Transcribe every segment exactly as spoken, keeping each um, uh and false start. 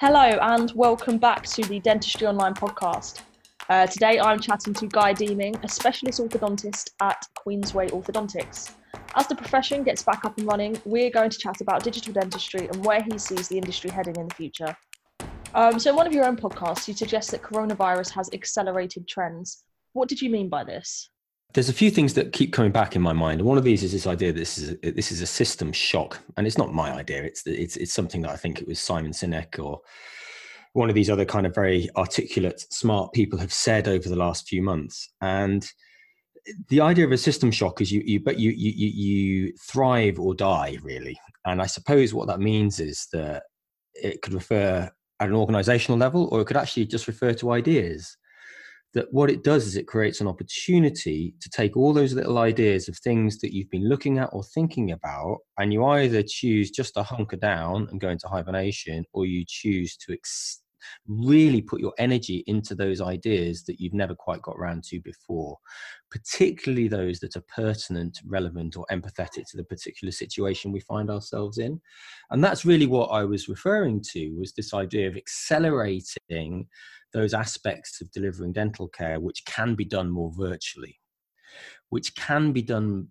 Hello and welcome back to the Dentistry Online podcast. Uh, today I'm chatting to Guy Deeming, a specialist orthodontist at Queensway Orthodontics. As the profession gets back up and running, we're going to chat about digital dentistry and where he sees the industry heading in the future. Um, so in one of your own podcasts, you suggest that coronavirus has accelerated trends. What did you mean by this? There's a few things that keep coming back in my mind. One of these is this idea that this is a, this is a system shock, and it's not my idea. It's it's it's something that I think it was Simon Sinek or one of these other kind of very articulate, smart people have said over the last few months. And the idea of a system shock is you you but you you you thrive or die, really. And I suppose what that means is that it could refer at an organizational level, or it could actually just refer to ideas. That what it does is it creates an opportunity to take all those little ideas of things that you've been looking at or thinking about, and you either choose just to hunker down and go into hibernation, or you choose to ex- really put your energy into those ideas that you've never quite got around to before, particularly those that are pertinent, relevant, or empathetic to the particular situation we find ourselves in. And that's really what I was referring to, was this idea of accelerating those aspects of delivering dental care which can be done more virtually, which can be done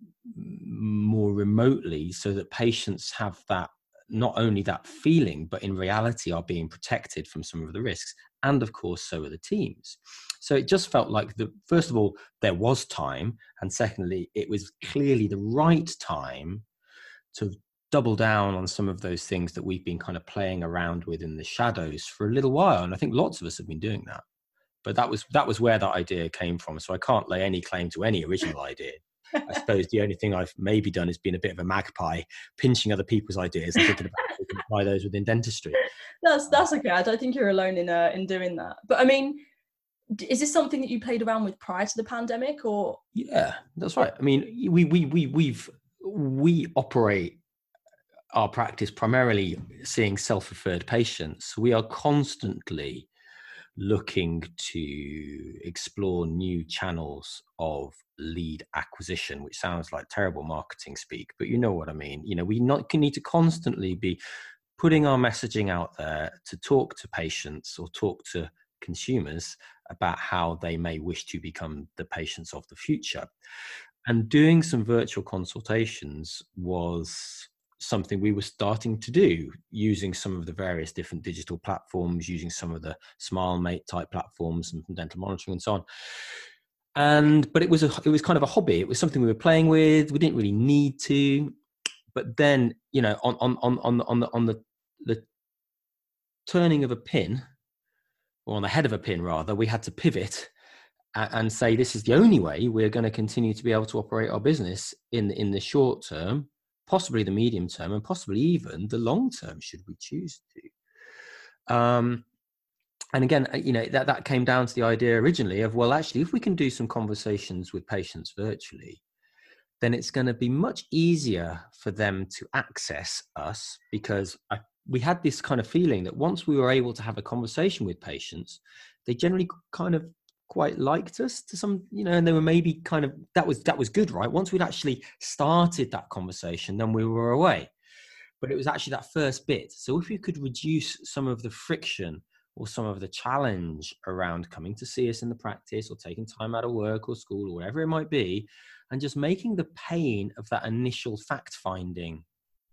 more remotely, so that patients have that, not only that feeling, but in reality are being protected from some of the risks. And of course, so are the teams. So it just felt like, the first of all, there was time. And secondly, it was clearly the right time to double down on some of those things that we've been kind of playing around with in the shadows for a little while. And I think lots of us have been doing that. But that was that was where that idea came from. So I can't lay any claim to any original idea. I suppose the only thing I've maybe done is been a bit of a magpie, pinching other people's ideas and thinking about how we can apply those within dentistry. That's that's okay. I don't think you're alone in uh, in doing that. But I mean, is this something that you played around with prior to the pandemic, or? Yeah, that's right. I mean, we we we we've we operate our practice primarily seeing self-referred patients. We are constantly looking to explore new channels of lead acquisition, which sounds like terrible marketing speak, but you know what I mean. You know, we not need to constantly be putting our messaging out there to talk to patients or talk to consumers about how they may wish to become the patients of the future. And doing some virtual consultations was something we were starting to do, using some of the various different digital platforms, using some of the SmileMate type platforms and dental monitoring and so on. And but it was a it was kind of a hobby. It was something we were playing with. We didn't really need to. But then, you know, on on on on the on the on the, the turning of a pin, or on the head of a pin rather, we had to pivot and say, this is the only way we're going to continue to be able to operate our business in in the short term, possibly the medium term, and possibly even the long term, should we choose to. Um, and again, you know, that, that came down to the idea originally of, well, actually, if we can do some conversations with patients virtually, then it's going to be much easier for them to access us, because I, we had this kind of feeling that once we were able to have a conversation with patients, they generally kind of quite liked us to some, you know, and they were maybe kind of, that was, that was good, right? Once we'd actually started that conversation, then we were away. But it was actually that first bit. So if you could reduce some of the friction or some of the challenge around coming to see us in the practice, or taking time out of work or school or whatever it might be, and just making the pain of that initial fact finding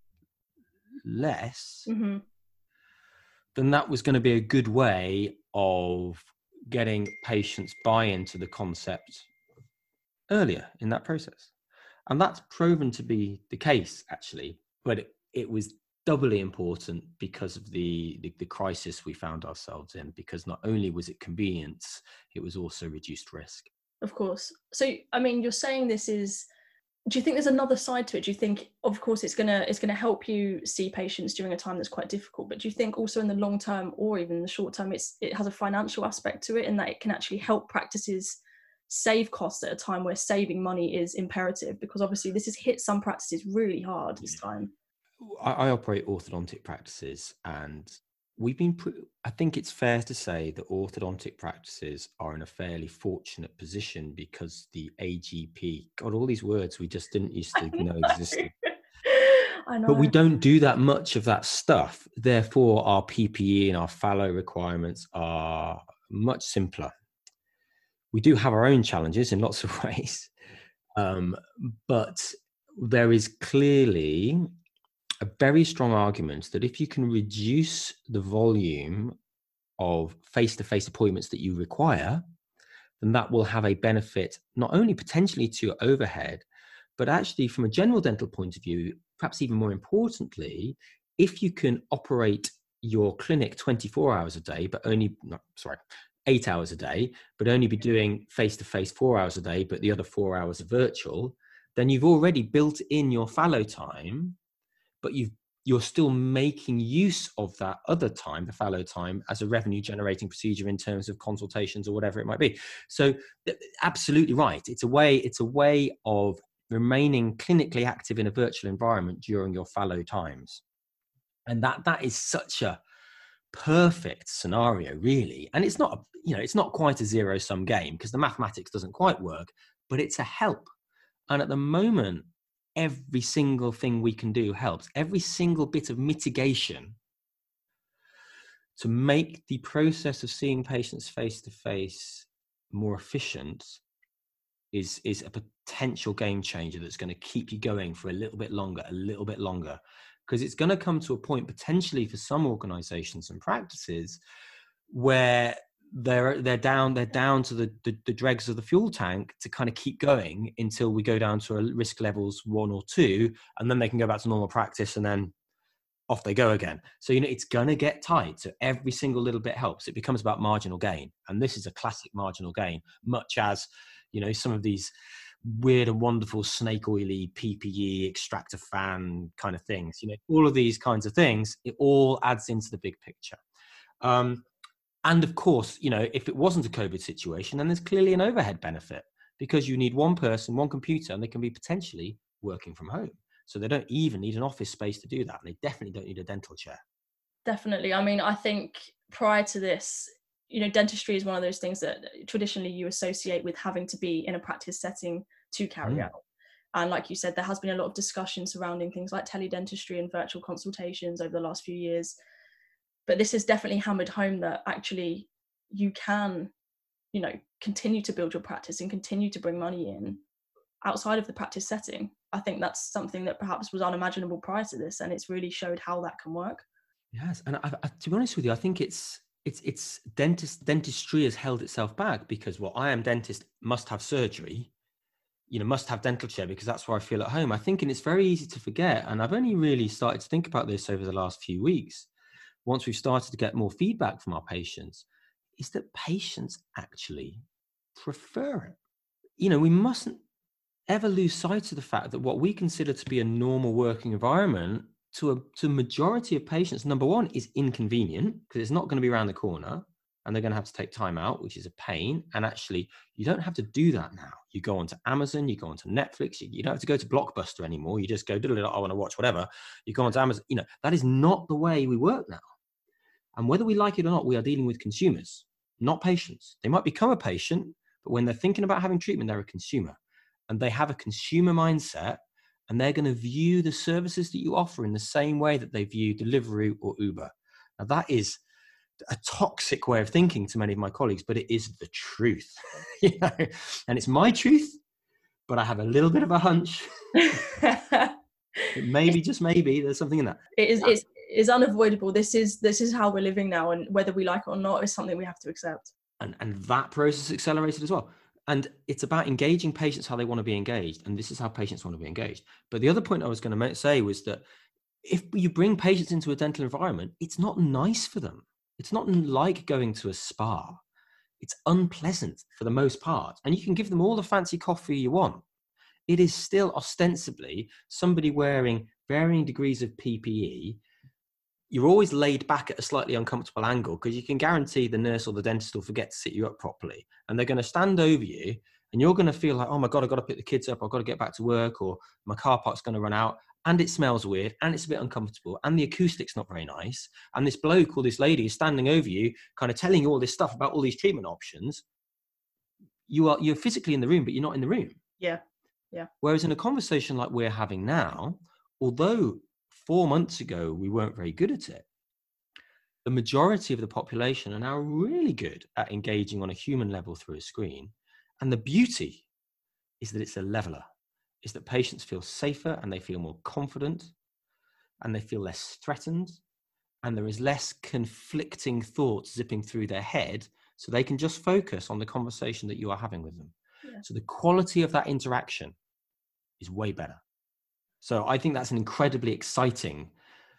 less, mm-hmm. then that was going to be a good way of getting patients buy-in to the concept earlier in that process. And that's proven to be the case, actually. But it, it was doubly important because of the, the, the crisis we found ourselves in, because not only was it convenience, it was also reduced risk. Of course. So, I mean, you're saying this is, do you think there's another side to it? Do you think, of course, it's gonna it's gonna help you see patients during a time that's quite difficult, but do you think also in the long term, or even in the short term, it's it has a financial aspect to it, in that it can actually help practices save costs at a time where saving money is imperative? Because obviously this has hit some practices really hard this time. I, I operate orthodontic practices, and we've been, I think it's fair to say that orthodontic practices are in a fairly fortunate position, because the A G P, God, all these words we just didn't used to know, know existed. I know. But we don't do that much of that stuff. Therefore, our P P E and our fallow requirements are much simpler. We do have our own challenges in lots of ways, um, but there is clearly a very strong argument that if you can reduce the volume of face-to-face appointments that you require, then that will have a benefit not only potentially to your overhead, but actually from a general dental point of view, perhaps even more importantly, if you can operate your clinic twenty-four hours a day, but only, no, sorry, eight hours a day, but only be doing face-to-face four hours a day, but the other four hours are virtual, then you've already built in your fallow time, but you've you're still making use of that other time, the fallow time, as a revenue generating procedure in terms of consultations or whatever it might be. So absolutely right. It's a way, it's a way of remaining clinically active in a virtual environment during your fallow times. And that that is such a perfect scenario, really. And it's not, you know, it's not quite a zero sum game because the mathematics doesn't quite work, but it's a help. And at the moment, every single thing we can do helps. Every single bit of mitigation to make the process of seeing patients face to face more efficient is, is a potential game changer that's going to keep you going for a little bit longer, a little bit longer. Because it's going to come to a point potentially for some organizations and practices where they're they're down they're down to the, the the dregs of the fuel tank to kind of keep going until we go down to a risk levels one or two, and then they can go back to normal practice, and then off they go again. So, you know, it's going to get tight. So every single little bit helps. It becomes about marginal gain, and this is a classic marginal gain, much as, you know, some of these weird and wonderful snake oily P P E extractor fan kind of things, you know, all of these kinds of things, it all adds into the big picture. Um, And of course, you know, if it wasn't a COVID situation, then there's clearly an overhead benefit because you need one person, one computer, and they can be potentially working from home. So they don't even need an office space to do that. And they definitely don't need a dental chair. Definitely. I mean, I think prior to this, you know, dentistry is one of those things that traditionally you associate with having to be in a practice setting to carry Mm. out. And like you said, there has been a lot of discussion surrounding things like teledentistry and virtual consultations over the last few years. But this has definitely hammered home that actually you can, you know, continue to build your practice and continue to bring money in outside of the practice setting. I think that's something that perhaps was unimaginable prior to this, and it's really showed how that can work. Yes, and I, I, to be honest with you, I think it's it's it's dentist dentistry has held itself back because, well, I am dentist, must have surgery, you know, must have dental chair because that's where I feel at home. I think, and it's very easy to forget. And I've only really started to think about this over the last few weeks, once we've started to get more feedback from our patients, is that patients actually prefer it. You know, we mustn't ever lose sight of the fact that what we consider to be a normal working environment to a to a majority of patients, number one, is inconvenient because it's not going to be around the corner and they're going to have to take time out, which is a pain. And actually, you don't have to do that now. You go onto Amazon, you go onto Netflix, you, you don't have to go to Blockbuster anymore. You just go, I want to watch whatever. You go onto Amazon. You know, that is not the way we work now. And whether we like it or not, we are dealing with consumers, not patients. They might become a patient, but when they're thinking about having treatment, they're a consumer. And they have a consumer mindset, and they're going to view the services that you offer in the same way that they view Deliveroo or Uber. Now, that is a toxic way of thinking to many of my colleagues, but it is the truth. You know? And it's my truth, but I have a little bit of a hunch. Maybe, just maybe, there's something in that. It is, it's, it's unavoidable. This is this is how we're living now, and whether we like it or not is something we have to accept. And and that process accelerated as well. And it's about engaging patients how they want to be engaged, and this is how patients want to be engaged. But the other point I was going to say was that if you bring patients into a dental environment, it's not nice for them. It's not like going to a spa. It's unpleasant for the most part, and you can give them all the fancy coffee you want. It is still ostensibly somebody wearing varying degrees of P P E. You're always laid back at a slightly uncomfortable angle because you can guarantee the nurse or the dentist will forget to sit you up properly. And they're going to stand over you and you're going to feel like, oh my God, I've got to pick the kids up. I've got to get back to work, or my car park's going to run out. And it smells weird and it's a bit uncomfortable and the acoustic's not very nice. And this bloke or this lady is standing over you, kind of telling you all this stuff about all these treatment options. You are, you're physically in the room, but you're not in the room. Yeah. Yeah. Whereas in a conversation like we're having now, although four months ago, we weren't very good at it. The majority of the population are now really good at engaging on a human level through a screen. And the beauty is that it's a leveler, is that patients feel safer and they feel more confident and they feel less threatened, and there is less conflicting thoughts zipping through their head, so they can just focus on the conversation that you are having with them. Yeah. So the quality of that interaction is way better. So I think that's an incredibly exciting,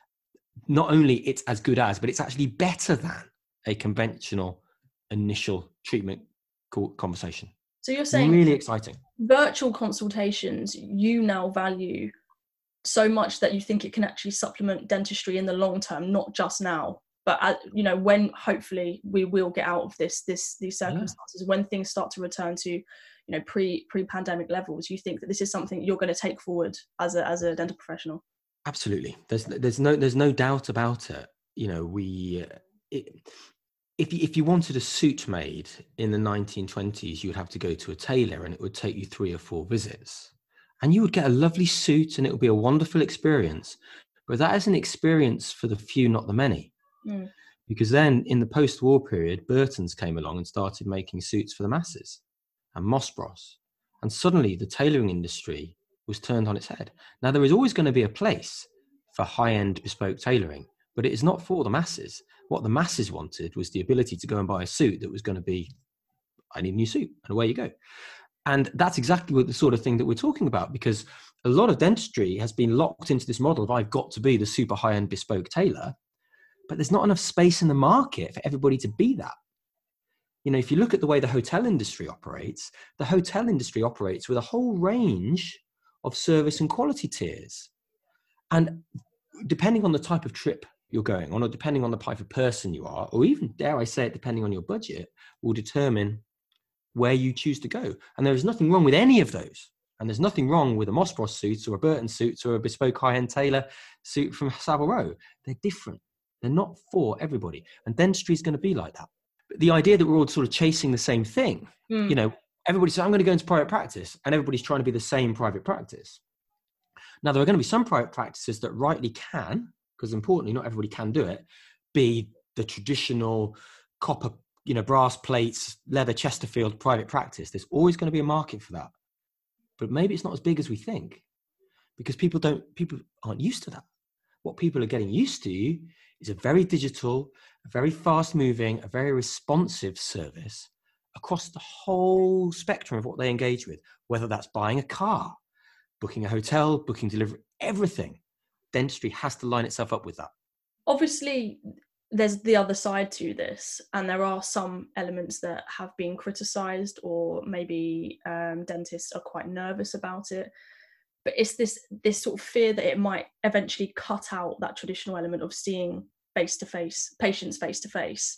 not only it's as good as, but it's actually better than a conventional initial treatment conversation. So you're saying really exciting. Virtual consultations, you now value so much that you think it can actually supplement dentistry in the long term, not just now, but uh, you know, when hopefully we will get out of this, this, these circumstances, yeah. when things start to return to, you know, pre pre-pandemic levels, you think that this is something you're going to take forward as a as a dental professional? Absolutely. There's there's no there's no doubt about it. You know, we it, if you, if you wanted a suit made in the nineteen twenties, you would have to go to a tailor, and it would take you three or four visits. And you would get a lovely suit and it would be a wonderful experience. But that is an experience for the few, not the many. Mm. Because then in the post-war period, Burton's came along and started making suits for the masses, and Moss Bros. And suddenly the tailoring industry was turned on its head. Now, there is always going to be a place for high-end bespoke tailoring, but it is not for the masses. What the masses wanted was the ability to go and buy a suit that was going to be, I need a new suit, and away you go. And that's exactly what the sort of thing that we're talking about, because a lot of dentistry has been locked into this model of I've got to be the super high-end bespoke tailor, but there's not enough space in the market for everybody to be that. You know, if you look at the way the hotel industry operates, the hotel industry operates with a whole range of service and quality tiers. And depending on the type of trip you're going on, or depending on the type of person you are, or even, dare I say it, depending on your budget, will determine where you choose to go. And there is nothing wrong with any of those. And there's nothing wrong with a Moss Bros suit or a Burton suit or a bespoke high-end tailor suit from Savile Row. They're different. They're not for everybody. And dentistry is going to be like that. But the idea that we're all sort of chasing the same thing, mm. you know, everybody says, I'm going to go into private practice, and everybody's trying to be the same private practice. Now, there are going to be some private practices that rightly can, because importantly, not everybody can do it, be the traditional copper, you know, brass plates, leather Chesterfield private practice. There's always going to be a market for that. But maybe it's not as big as we think, because people don't, people aren't used to that. What people are getting used to is a very digital, a very fast moving, a very responsive service across the whole spectrum of what they engage with, whether that's buying a car, booking a hotel, booking delivery, everything. Dentistry has to line itself up with that. Obviously, there's the other side to this, and there are some elements that have been criticised, or maybe um, dentists are quite nervous about it. But it's this this sort of fear that it might eventually cut out that traditional element of seeing face-to-face patients face-to-face.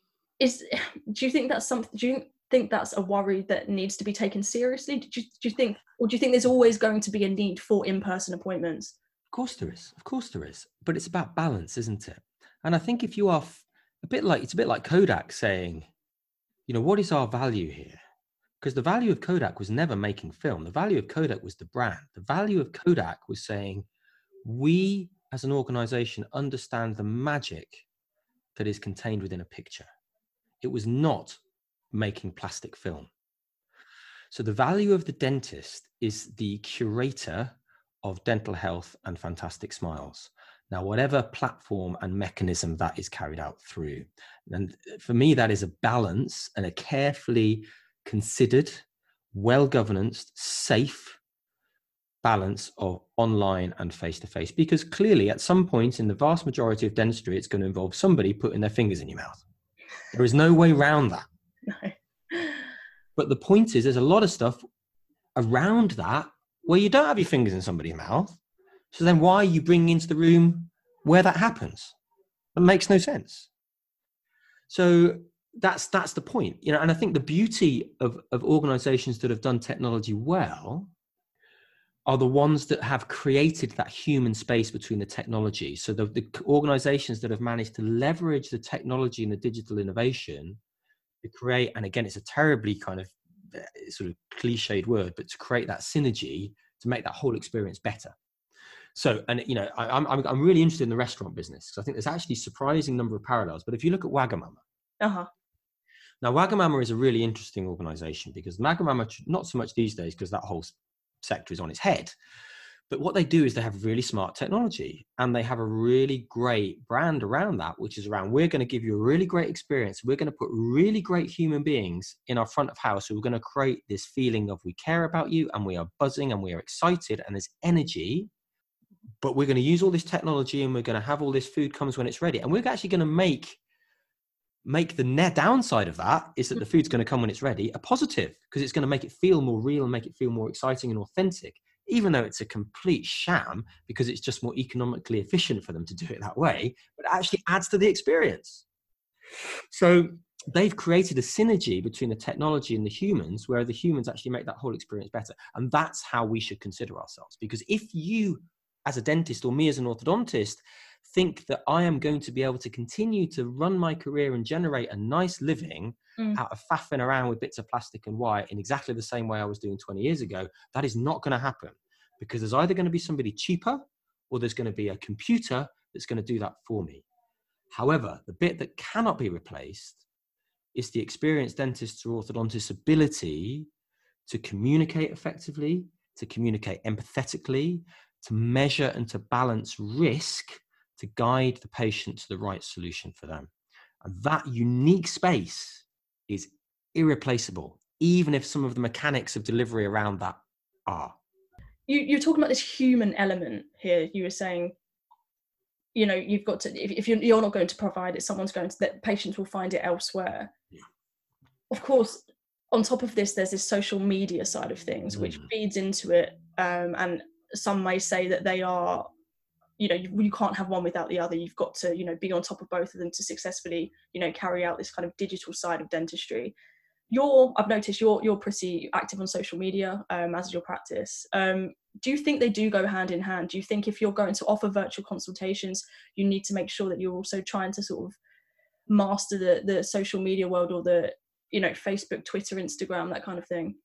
Is do you think that's something? Do you think that's a worry that needs to be taken seriously? Do you, do you think, or do you think there's always going to be a need for in-person appointments? Of course there is. Of course there is. But it's about balance, isn't it? And I think if you are a bit like, it's a bit like Kodak saying, you know, what is our value here? Because the value of Kodak was never making film. The value of Kodak was the brand. The value of Kodak was saying, we as an organization understand the magic that is contained within a picture. It was not making plastic film. So the value of the dentist is the curator of dental health and fantastic smiles. Now, whatever platform and mechanism that is carried out through. And for me, that is a balance and a carefully considered, well-governed, safe balance of online and face-to-face. Because clearly, at some point in the vast majority of dentistry, it's going to involve somebody putting their fingers in your mouth. There is no way around that. No. But the point is, there's a lot of stuff around that where you don't have your fingers in somebody's mouth. So then why are you bringing into the room where that happens? It makes no sense. So that's that's the point. You know, and I think the beauty of, of organizations that have done technology well are the ones that have created that human space between the technology. So the, the organizations that have managed to leverage the technology and the digital innovation to create, and again, it's a terribly kind of sort of cliched word, but to create that synergy to make that whole experience better. So, and you know, I, I'm I'm really interested in the restaurant business because I think there's actually a surprising number of parallels. But if you look at Wagamama, uh-huh. now Wagamama is a really interesting organization because Wagamama, not so much these days because that whole sector is on its head. But what they do is they have really smart technology and they have a really great brand around that, which is around, we're going to give you a really great experience. We're going to put really great human beings in our front of house. So we're going to create this feeling of we care about you and we are buzzing and we are excited and there's energy, but we're going to use all this technology and we're going to have all this food comes when it's ready. And we're actually going to make, make the net downside of that is that the food's going to come when it's ready a positive because it's going to make it feel more real and make it feel more exciting and authentic. Even though it's a complete sham because it's just more economically efficient for them to do it that way, but it actually adds to the experience. So they've created a synergy between the technology and the humans where the humans actually make that whole experience better. And that's how we should consider ourselves. Because if you, as a dentist or me as an orthodontist, think that I am going to be able to continue to run my career and generate a nice living mm. out of faffing around with bits of plastic and wire in exactly the same way I was doing twenty years ago, that is not going to happen because there's either going to be somebody cheaper or there's going to be a computer that's going to do that for me. However, the bit that cannot be replaced is the experienced dentist's or orthodontist's ability to communicate effectively, to communicate empathetically, to measure and to balance risk, to guide the patient to the right solution for them. And that unique space is irreplaceable, even if some of the mechanics of delivery around that are. You, you're talking about this human element here. You were saying, you know, you've got to, if, if you're, you're not going to provide it, someone's going to, that patients will find it elsewhere. Yeah. Of course, on top of this, there's this social media side of things, mm. which feeds into it. Um, and some may say that they are, you know, you, you can't have one without the other. You've got to, you know, be on top of both of them to successfully, you know, carry out this kind of digital side of dentistry. You're, I've noticed you're you're pretty active on social media, um, as is your practice. Um, do you think they do go hand in hand? Do you think if you're going to offer virtual consultations, you need to make sure that you're also trying to sort of master the the social media world, or the, you know, Facebook, Twitter, Instagram, that kind of thing?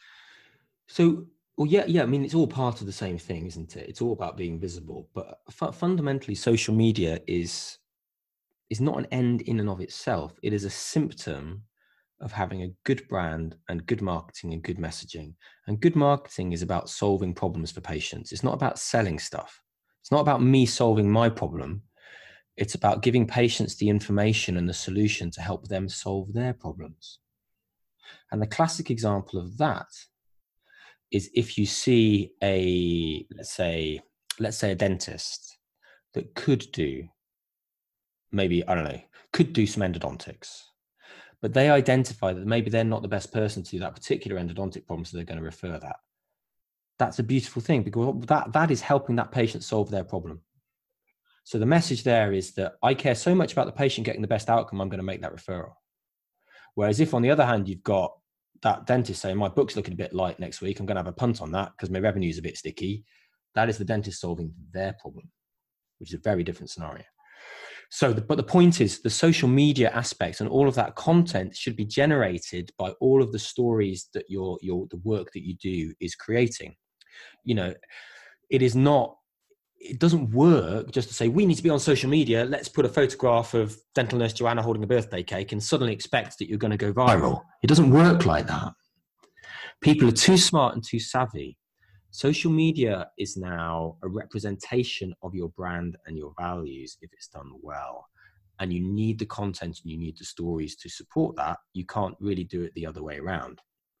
So, well, yeah, yeah. I mean, it's all part of the same thing, isn't it? It's all about being visible. But fu- fundamentally, social media is is not an end in and of itself. It is a symptom of having a good brand and good marketing and good messaging. And good marketing is about solving problems for patients. It's not about selling stuff. It's not about me solving my problem. It's about giving patients the information and the solution to help them solve their problems. And the classic example of that is if you see a, let's say, let's say a dentist that could do, maybe, I don't know, could do some endodontics, but they identify that maybe they're not the best person to do that particular endodontic problem, so they're going to refer that. That's a beautiful thing because that, that is helping that patient solve their problem. So the message there is that I care so much about the patient getting the best outcome, I'm going to make that referral. Whereas if on the other hand, you've got that dentist saying, my book's looking a bit light next week, I'm going to have a punt on that because my revenue is a bit sticky. That is the dentist solving their problem, which is a very different scenario. So, the, but the point is the social media aspect and all of that content should be generated by all of the stories that your, your, the work that you do is creating. You know, it is not, it doesn't work just to say, we need to be on social media. Let's put a photograph of dental nurse Joanna holding a birthday cake and suddenly expect that you're going to go viral. It doesn't work like that. People are too smart and too savvy. Social media is now a representation of your brand and your values if it's done well. And you need the content and you need the stories to support that. You can't really do it the other way around.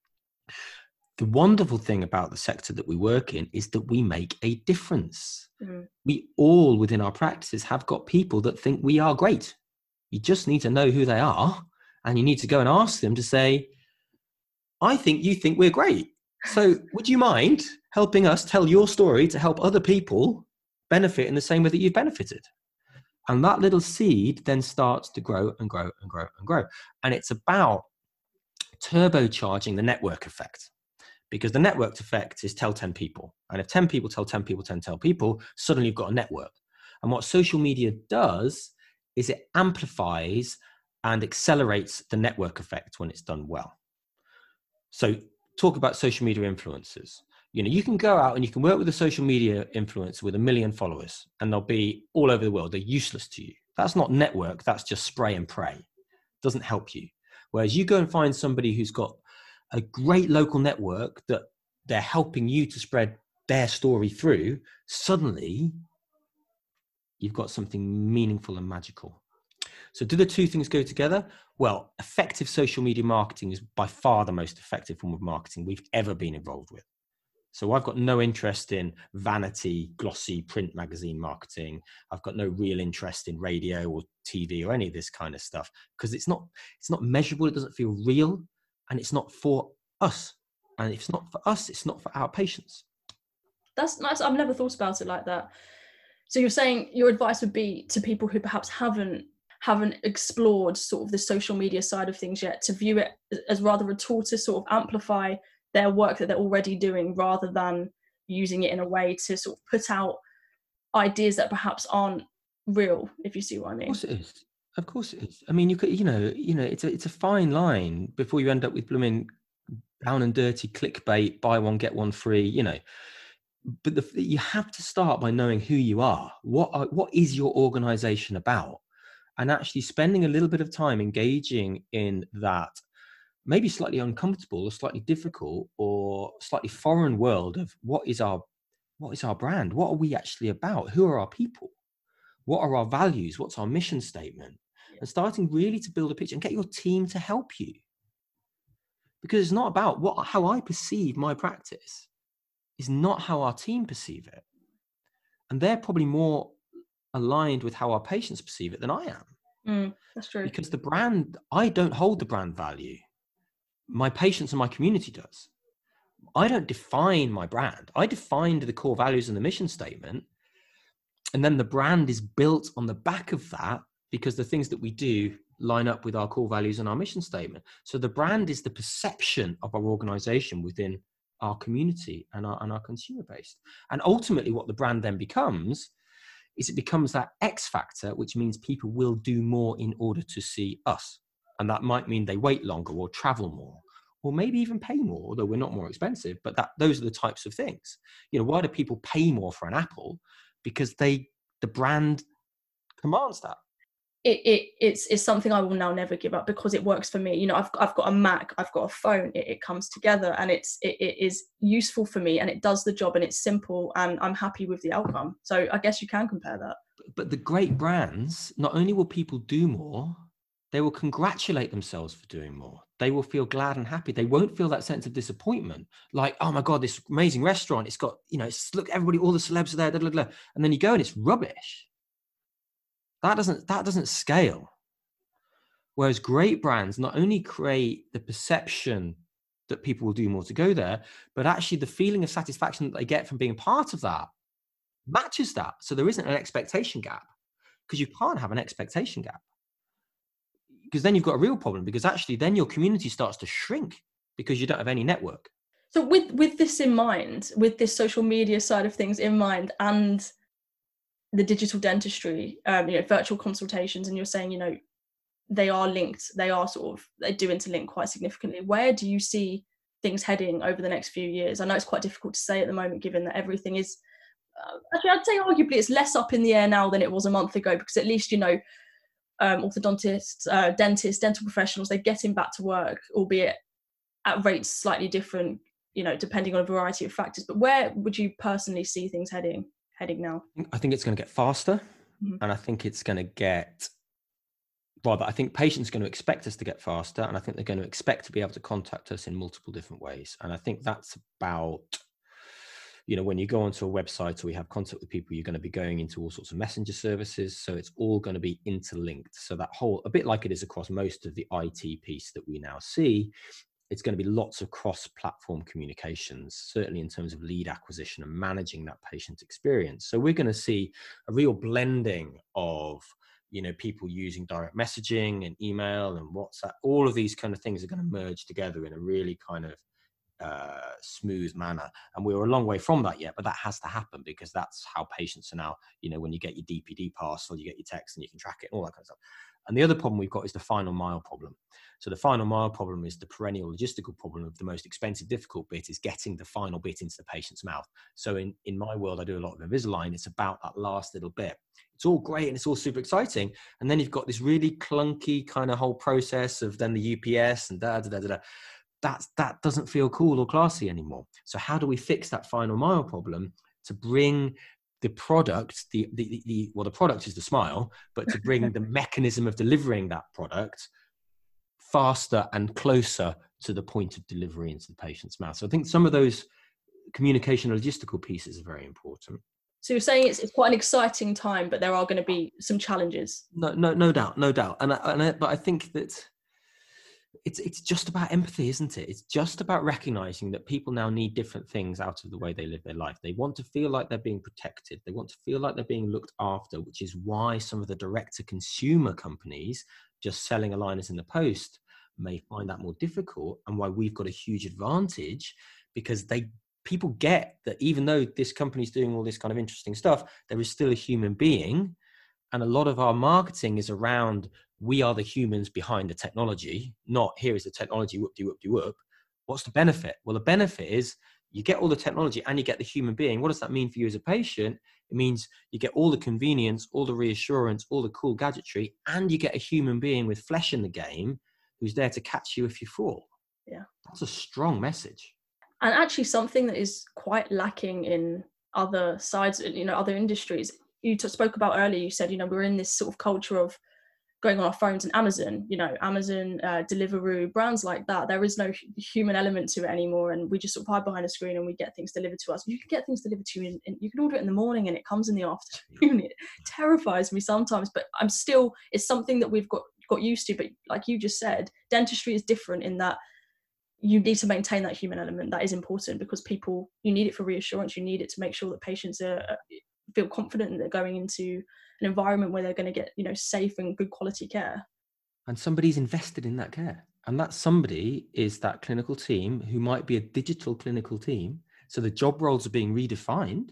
The wonderful thing about the sector that we work in is that we make a difference. Mm. We all within our practices have got people that think we are great. You just need to know who they are and you need to go and ask them to say, I think you think we're great. So would you mind helping us tell your story to help other people benefit in the same way that you've benefited? And that little seed then starts to grow and grow and grow and grow. And it's about turbocharging the network effect. Because the network effect is tell ten people. And if ten people tell ten people, ten tell people, suddenly you've got a network. And what social media does is it amplifies and accelerates the network effect when it's done well. So talk about social media influencers. You know, you can go out and you can work with a social media influencer with a million followers and they'll be all over the world. They're useless to you. That's not network. That's just spray and pray. Doesn't help you. Whereas you go and find somebody who's got a great local network that they're helping you to spread their story through, suddenly you've got something meaningful and magical. So do the two things go together? Well, effective social media marketing is by far the most effective form of marketing we've ever been involved with. So I've got no interest in vanity, glossy print magazine marketing. I've got no real interest in radio or T V or any of this kind of stuff because it's not, it's not measurable. It doesn't feel real and it's not for us. And if it's not for us, it's not for our patients. That's nice. I've never thought about it like that. So you're saying your advice would be to people who perhaps haven't haven't explored sort of the social media side of things yet, to view it as rather a tool to sort of amplify their work that they're already doing, rather than using it in a way to sort of put out ideas that perhaps aren't real, if you see what I mean. Of course it is. Of course it is. I mean, you could, you know, you know, it's a it's a fine line before you end up with blooming down and dirty clickbait, buy one get one free, you know. But the, you have to start by knowing who you are. What are, what is your organization about? And actually spending a little bit of time engaging in that maybe slightly uncomfortable or slightly difficult or slightly foreign world of what is our what is our brand? What are we actually about? Who are our people? What are our values? What's our mission statement? And starting really to build a picture and get your team to help you. Because it's not about what how I perceive my practice. Is not how our team perceive it. And they're probably more aligned with how our patients perceive it than I am. Mm, that's true. Because the brand, I don't hold the brand value. My patients and my community does. I don't define my brand. I defined the core values and the mission statement. And then the brand is built on the back of that because the things that we do line up with our core values and our mission statement. So the brand is the perception of our organization within our community and our, and our consumer base. And ultimately what the brand then becomes is it becomes that X factor, which means people will do more in order to see us. And that might mean they wait longer or travel more, or maybe even pay more, although we're not more expensive, but that those are the types of things. You know, why do people pay more for an Apple? Because they, the brand commands that. It, it it's it's something I will now never give up because it works for me. You know, I've I've got a Mac, I've got a phone. It, it comes together and it's it, it is useful for me and it does the job and it's simple and I'm happy with the outcome. So I guess you can compare that. But the great brands, not only will people do more, they will congratulate themselves for doing more. They will feel glad and happy. They won't feel that sense of disappointment. Like, oh my God, this amazing restaurant. It's got, you know, it's, look, everybody, all the celebs are there. Blah, blah, blah. And then you go and it's rubbish. That doesn't, that doesn't scale. Whereas great brands not only create the perception that people will do more to go there, but actually the feeling of satisfaction that they get from being part of that matches that. So there isn't an expectation gap because you can't have an expectation gap because then you've got a real problem because actually then your community starts to shrink because you don't have any network. So with, with this in mind, with this social media side of things in mind and the digital dentistry, um, you know, virtual consultations, and you're saying, you know, they are linked, they are sort of, they do interlink quite significantly. Where do you see things heading over the next few years? I know it's quite difficult to say at the moment, given that everything is, uh, actually, I'd say arguably it's less up in the air now than it was a month ago, because at least, you know, um, orthodontists, uh, dentists, dental professionals, they're getting back to work, albeit at rates slightly different, you know, depending on a variety of factors. But where would you personally see things heading? heading now? I think it's going to get faster. Mm-hmm. And I think it's going to get, rather, I think patients are going to expect us to get faster. And I think they're going to expect to be able to contact us in multiple different ways. And I think that's about, you know, when you go onto a website or we have contact with people, you're going to be going into all sorts of messenger services. So it's all going to be interlinked. So that whole, a bit like it is across most of the I T piece that we now see, it's going to be lots of cross-platform communications, certainly in terms of lead acquisition and managing that patient experience. So we're going to see a real blending of, you know, people using direct messaging and email and WhatsApp. All of these kind of things are going to merge together in a really kind of uh, smooth manner. And we're a long way from that yet, but that has to happen because that's how patients are now, you know, when you get your D P D parcel, you get your text and you can track it and all that kind of stuff. And the other problem we've got is the final mile problem. So the final mile problem is the perennial logistical problem of the most expensive, difficult bit is getting the final bit into the patient's mouth. So in, in my world, I do a lot of Invisalign. It's about that last little bit. It's all great and it's all super exciting. And then you've got this really clunky kind of whole process of then the U P S and da, da, da, da, da. That's, that doesn't feel cool or classy anymore. So how do we fix that final mile problem to bring the product, the, the, the, the well, the product is the smile, but to bring the mechanism of delivering that product faster and closer to the point of delivery into the patient's mouth. So I think some of those communication and logistical pieces are very important. So you're saying it's, it's quite an exciting time, but there are going to be some challenges. No, no, no doubt, no doubt. And, I, and I, but I think that it's it's just about empathy, isn't it? It's just about recognizing that people now need different things out of the way they live their life. They want to feel like they're being protected. They want to feel like they're being looked after, which is why some of the direct-to-consumer companies just selling aligners in the post may find that more difficult, and why we've got a huge advantage, because they people get that even though this company's doing all this kind of interesting stuff, there is still a human being. And a lot of our marketing is around, we are the humans behind the technology, not here is the technology, whoop-de-whoop-de-whoop. What's the benefit? Well, the benefit is you get all the technology and you get the human being. What does that mean for you as a patient? It means you get all the convenience, all the reassurance, all the cool gadgetry, and you get a human being with flesh in the game who's there to catch you if you fall. Yeah. That's a strong message. And actually something that is quite lacking in other sides, you know, other industries. You t- spoke about earlier, you said, you know, we're in this sort of culture of going on our phones, and Amazon, you know, Amazon, uh, Deliveroo, brands like that, there is no human element to it anymore. And we just sort of hide behind a screen and we get things delivered to us. You can get things delivered to you, in, in, you can order it in the morning and it comes in the afternoon. It terrifies me sometimes, but I'm still, it's something that we've got, got used to. But like you just said, dentistry is different in that you need to maintain that human element. That is important because people, you need it for reassurance. You need it to make sure that patients are, feel confident that they're going into an environment where they're going to get, you know, safe and good quality care. And somebody's invested in that care. And that somebody is that clinical team who might be a digital clinical team. So the job roles are being redefined.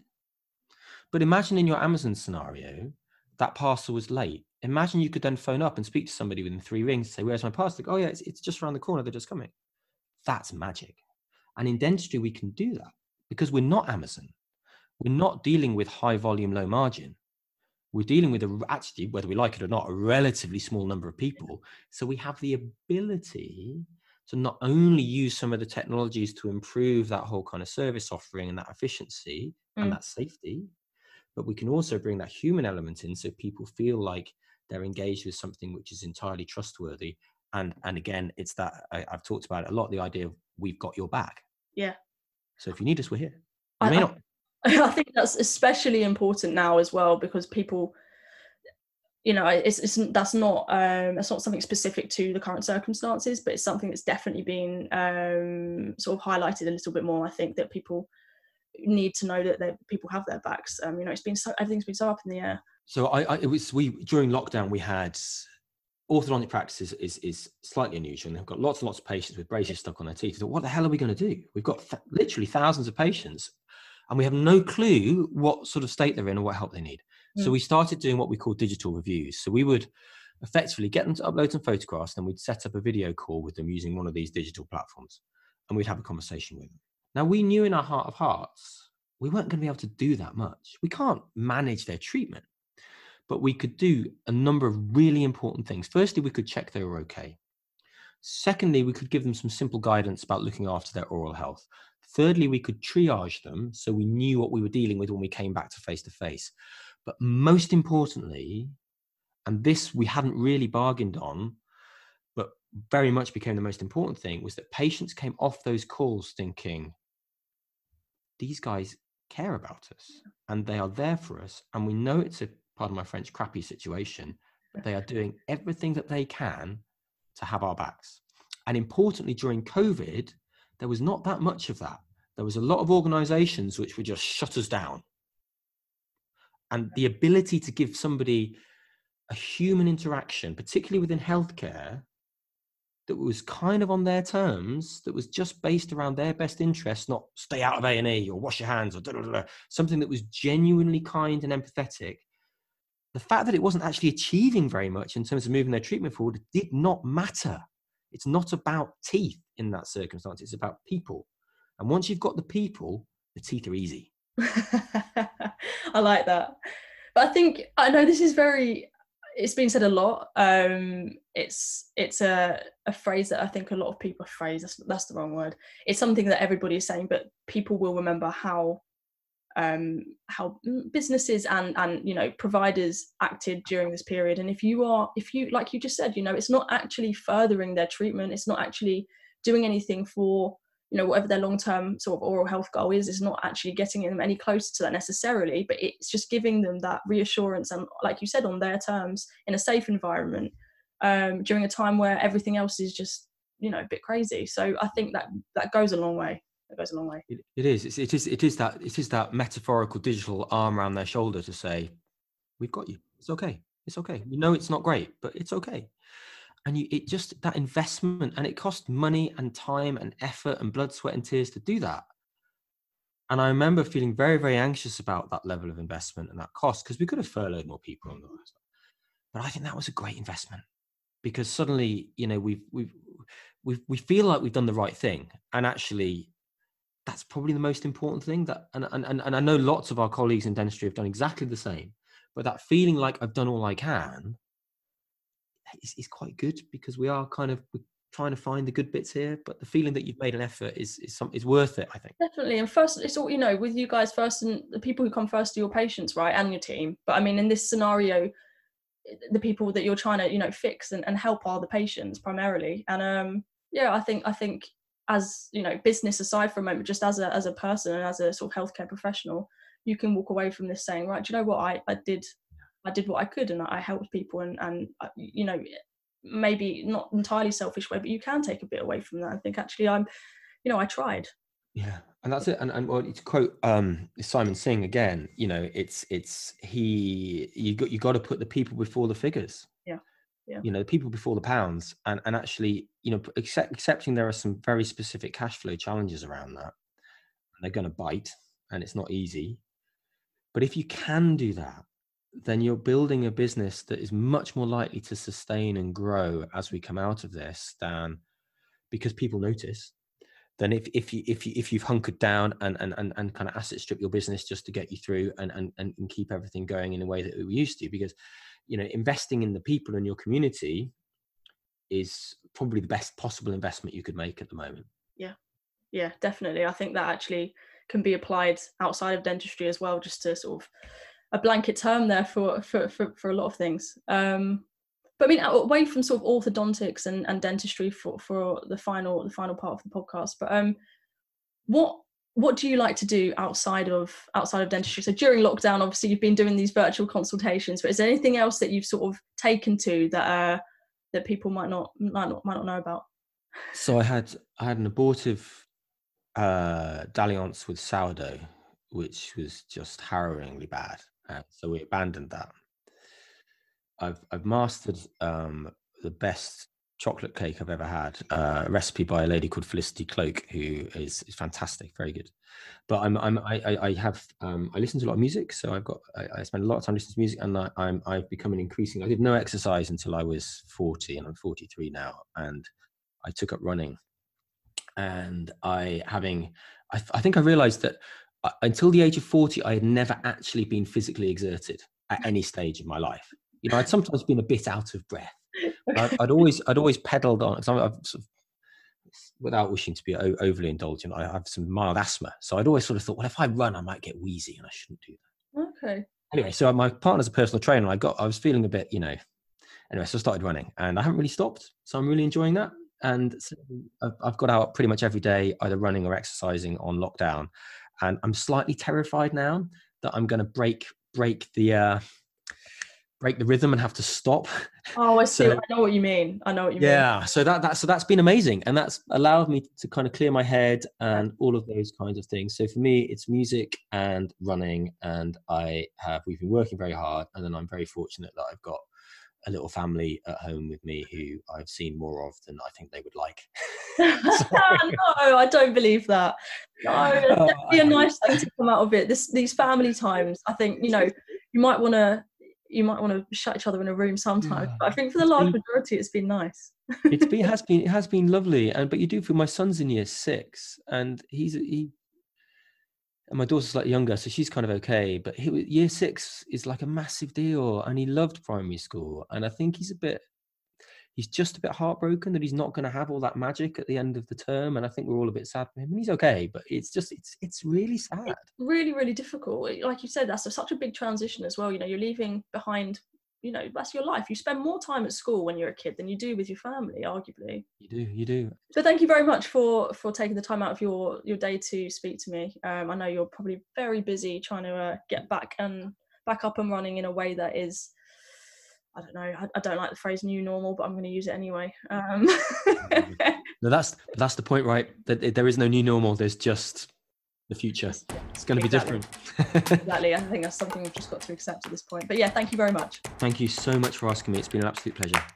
But imagine in your Amazon scenario, that parcel was late. Imagine you could then phone up and speak to somebody within three rings and say, where's my parcel? Like, oh yeah, it's, it's just around the corner. They're just coming. That's magic. And in dentistry, we can do that because we're not Amazon. We're not dealing with high volume, low margin. We're dealing with, a, actually, whether we like it or not, a relatively small number of people. So we have the ability to not only use some of the technologies to improve that whole kind of service offering and that efficiency mm. and that safety, but we can also bring that human element in so people feel like they're engaged with something which is entirely trustworthy. And, and again, it's that, I, I've talked about it a lot, the idea of we've got your back. Yeah. So if you need us, we're here. You I, may not. I think that's especially important now as well, because people, you know, it's, it's that's not um, that's not something specific to the current circumstances, but it's something that's definitely been um, sort of highlighted a little bit more. I think that people need to know that people have their backs. Um, you know, it's been so, everything's been so up in the air. So I, I it was we during lockdown we had orthodontic practice is, is slightly unusual, and they've got lots and lots of patients with braces stuck on their teeth. So what the hell are we going to do? We've got th- literally thousands of patients, and we have no clue what sort of state they're in or what help they need. Mm. So we started doing what we call digital reviews. So we would effectively get them to upload some photographs, and we'd set up a video call with them using one of these digital platforms, and we'd have a conversation with them. Now, we knew in our heart of hearts, we weren't going to be able to do that much. We can't manage their treatment. But we could do a number of really important things. Firstly, we could check they were okay. Secondly, we could give them some simple guidance about looking after their oral health. Thirdly, we could triage them so we knew what we were dealing with when we came back to face-to-face. But most importantly, and this we hadn't really bargained on, but very much became the most important thing, was that patients came off those calls thinking, these guys care about us and they are there for us. And we know it's a, pardon my French, crappy situation, but they are doing everything that they can to have our backs. And importantly, during COVID, there was not that much of that. There was a lot of organizations which would just shut us down. And the ability to give somebody a human interaction, particularly within healthcare, that was kind of on their terms, that was just based around their best interests, not stay out of A and E or wash your hands or da, da, da, da, something that was genuinely kind and empathetic, the fact that it wasn't actually achieving very much in terms of moving their treatment forward did not matter. It's not about teeth in that circumstance. It's about people. And once you've got the people, the teeth are easy. I like that. But I think, I know this is very, it's been said a lot. Um, it's it's a, a phrase that I think a lot of people, phrase, that's, that's the wrong word. It's something that everybody is saying, but people will remember how um, how businesses and, and, you know, providers acted during this period. And if you are, if you, like you just said, you know, it's not actually furthering their treatment, it's not actually doing anything for, you know, whatever their long-term sort of oral health goal is, is not actually getting them any closer to that necessarily, but it's just giving them that reassurance and, like you said, on their terms, in a safe environment, um, during a time where everything else is just, you know, a bit crazy. So I think that that goes a long way. It goes a long way. It, it is. It's, it is. It is that. It is that metaphorical digital arm around their shoulder to say, "We've got you. It's okay. It's okay. We know it's not great, but it's okay." And you, it just, that investment, and it cost money and time and effort and blood, sweat and tears to do that. And I remember feeling very, very anxious about that level of investment and that cost, because we could have furloughed more people on the rest. But I think that was a great investment, because suddenly, you know, we've, we've, we we feel like we've done the right thing. And actually, that's probably the most important thing. That, and, and, and I know lots of our colleagues in dentistry have done exactly the same, but that feeling like I've done all I can is, is quite good, because we are kind of trying to find the good bits here, but the feeling that you've made an effort is is some, is worth it, I think. Definitely. And first, it's all, you know, with you guys first, and the people who come first are your patients, right, and your team. But I mean, in this scenario, the people that you're trying to, you know, fix and, and help are the patients primarily. And um yeah, I think I think as, you know, business aside for a moment, just as a as a person and as a sort of healthcare professional, you can walk away from this saying, right, do you know what, I I did I did what I could, and I helped people, and and you know, maybe not entirely selfish way, but you can take a bit away from that and think, actually, I'm, you know, I tried. Yeah, and that's it. And and well, to quote um, Simon Singh again, you know, it's it's he you got you got to put the people before the figures. Yeah, yeah. You know, the people before the pounds, and and actually, you know, accept, accepting there are some very specific cash flow challenges around that. They're going to bite, and it's not easy. But if you can do that, then you're building a business that is much more likely to sustain and grow as we come out of this, than because people notice. Then if if you if you if you've hunkered down and and and, and kind of asset strip your business just to get you through and, and and keep everything going in a way that we used to, because, you know, investing in the people in your community is probably the best possible investment you could make at the moment. Yeah, yeah, definitely. I think that actually can be applied outside of dentistry as well, just to sort of a blanket term there for for for, for a lot of things. Um, But I mean, away from sort of orthodontics and, and dentistry for, for the final the final part of the podcast, but um, what what do you like to do outside of outside of dentistry? So during lockdown, obviously you've been doing these virtual consultations, but is there anything else that you've sort of taken to that uh, that people might not might not might not know about? So I had I had an abortive uh, dalliance with sourdough, which was just harrowingly bad. Uh, so we abandoned that. I've I've mastered um, the best chocolate cake I've ever had, uh, a recipe by a lady called Felicity Cloak, who is, is fantastic, very good. But I'm I'm I I have um, I listen to a lot of music, so I've got I, I spend a lot of time listening to music, and I, I'm I've become an increasing. I did no exercise until I was forty, and I'm forty-three now, and I took up running, and I having I, I think I realised that uh, until the age of forty, I had never actually been physically exerted at any stage of my life. You know, I'd sometimes been a bit out of breath. I'd, I'd always, I'd always pedalled on. Because I've sort of, without wishing to be o- overly indulgent, I have some mild asthma, so I'd always sort of thought, well, if I run, I might get wheezy, and I shouldn't do that. Okay. Anyway, so my partner's a personal trainer, and I got, I was feeling a bit, you know. Anyway, so I started running, and I haven't really stopped, so I'm really enjoying that. And so I've, I've got out pretty much every day, either running or exercising on lockdown, and I'm slightly terrified now that I'm going to break break the. Uh, break the rhythm and have to stop. Oh, I see. So, I know what you mean. I know what you yeah, mean. Yeah. So that, that, so that's been amazing. And that's allowed me to kind of clear my head and all of those kinds of things. So for me, it's music and running. And I have, we've been working very hard. And then I'm very fortunate that I've got a little family at home with me who I've seen more of than I think they would like. No, I don't believe that. No, there's Oh, definitely a nice thing to come out of it. This, these family times, I think, you know, you might want to, you might want to shut each other in a room sometimes. Yeah. But I think for the It's large been- majority, it's been nice. It's been, it has been, it has been lovely. And, but you do feel, my son's in year six and he's, he, and my daughter's slightly younger, so she's kind of okay. But he, year six is like a massive deal, and he loved primary school. And I think he's a bit, he's just a bit heartbroken that he's not going to have all that magic at the end of the term. And I think we're all a bit sad for him. And he's okay, but it's just, it's, it's really sad. It's really, really difficult. Like you said, that's a, such a big transition as well. You know, you're leaving behind, you know, that's your life. You spend more time at school when you're a kid than you do with your family, arguably. You do, you do. So thank you very much for for taking the time out of your your day to speak to me. Um, I know you're probably very busy trying to uh, get back and back up and running in a way that is, I don't know, I, I don't like the phrase new normal, but I'm going to use it anyway. Um. No, that's that's the point, right? That there is no new normal. There's just the future. It's going to Exactly. be different. Exactly. I think that's something we've just got to accept at this point. But yeah, thank you very much. Thank you so much for asking me. It's been an absolute pleasure.